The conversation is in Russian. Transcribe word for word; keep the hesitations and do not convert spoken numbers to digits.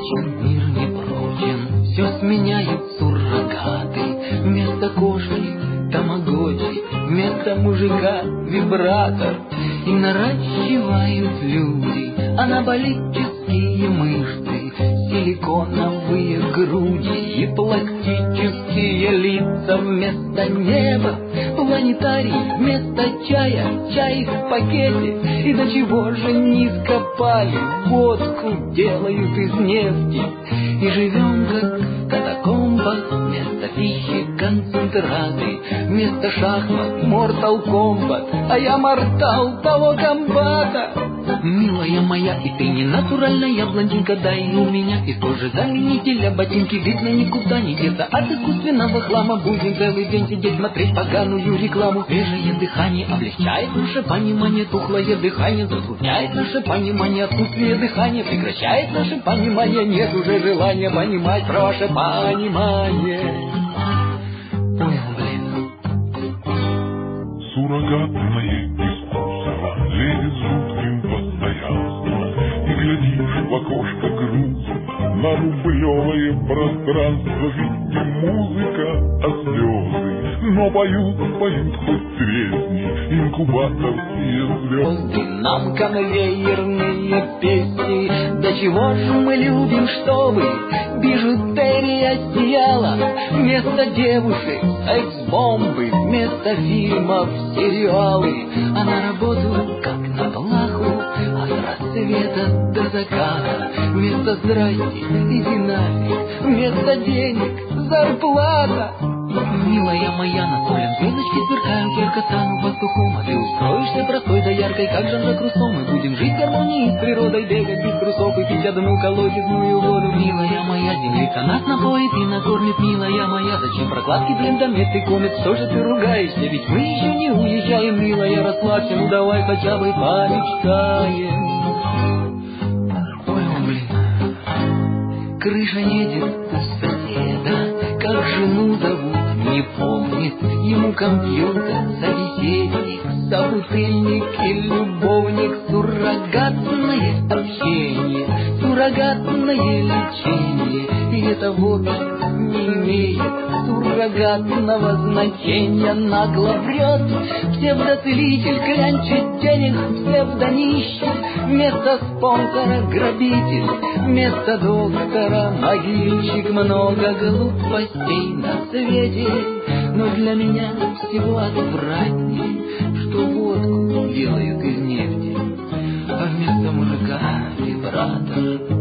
прочен, мир не прочен, все сменяют суррогаты. Вместо кошки тамагочи, вместо мужика вибратор. И наращивают люди анаболические мышцы, силиконовые груди и пластические лица. Вместо неба планетарий, вместо чая чай в пакете. И до чего же не скопали, водку делают из нефти. И живем как в катакомбах, вместо пищи концентраты, вместо шахмат Mortal Kombat, а я мортал того комбата. Милая моя, и ты не натуральная блондинка, дай у меня из кожи заменителя ботинки. Видно, никуда не деться от искусственного хлама. Будем целый день сидеть, смотреть поганую рекламу. Свежее дыхание облегчает наше понимание, тухлое дыхание затрудняет наше понимание. Отсутствие дыхания прекращает наше понимание. Нет уже желания понимать про ваше понимание. Понял, блин. Суррогатное искусство лезет жутким постоянством, и глядишь в окошко грустно на рублевое пространство. Ведь не музыка, а слезы, но поют, поют хоть тресни инкубаторские звезды. Нам конвейерные песни, до чего же мы любим, чтобы бижутерия сияла. Вместо девушек секс-бомбы, вместо фильмов сериалы. А на работу как на плаху, а с рассвета до заката. Вместо здрасти иди нафиг, вместо денег зарплата. Милая моя, на солен звездочки сверкают, ярко стану пастухом, а ты устроишься простой да яркой, как Жан-Жак Руссо. Мы будем жить в гармонии с природой, бегать без трусов и пить одну колодезную воду. Милая моя, землица нас напоит и накормит. Милая моя, зачем прокладки, блин, да меты комет? Что же ты ругаешься, ведь мы еще не уезжаем. Милая, расслабься, ну давай хотя бы помечтаем. Понял, блин. Крыша едет у соседа, как жену зовут, не помнит. Ему компьютер, собеседник, собутыльник и любовник. Суррогатное общение, суррогатное лечение. И это вовсе не имеет суррогатного значения. Нагло врет псевдоцелитель, клянчит денег псевдонищий. Вместо спонсора грабитель, вместо доктора могильщик. Много глупостей на свете, но для меня всего отвратней, что водку делают из нефти, а вместо мужика вибратор.